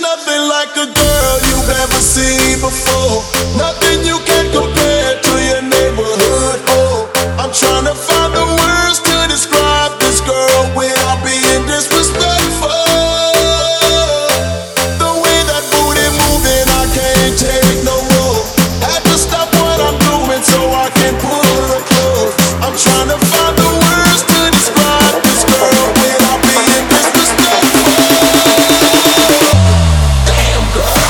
nothing like a girl you've ever seen before. Nothing you can compare to your neighborhood. Oh, I'm trying to find the words to describe this girl without being disrespectful. The way that booty moving, I can't take no more. Had to stop what I'm doing so I can pull her close. I'm trying to find the words to describe this girl without being disrespectful. Damn girl.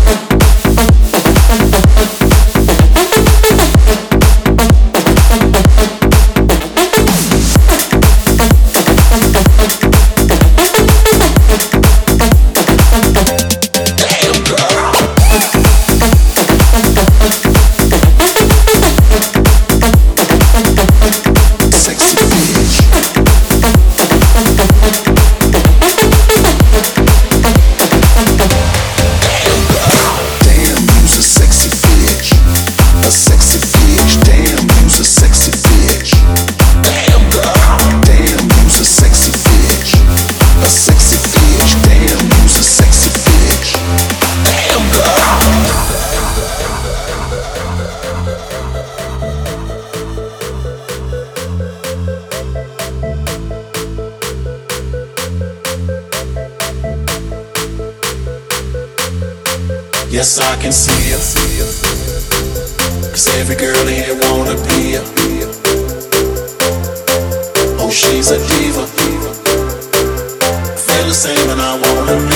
Yes, I can see her, 'cause every girl here wanna be her. Oh, she's a diva. Feel the same and I wanna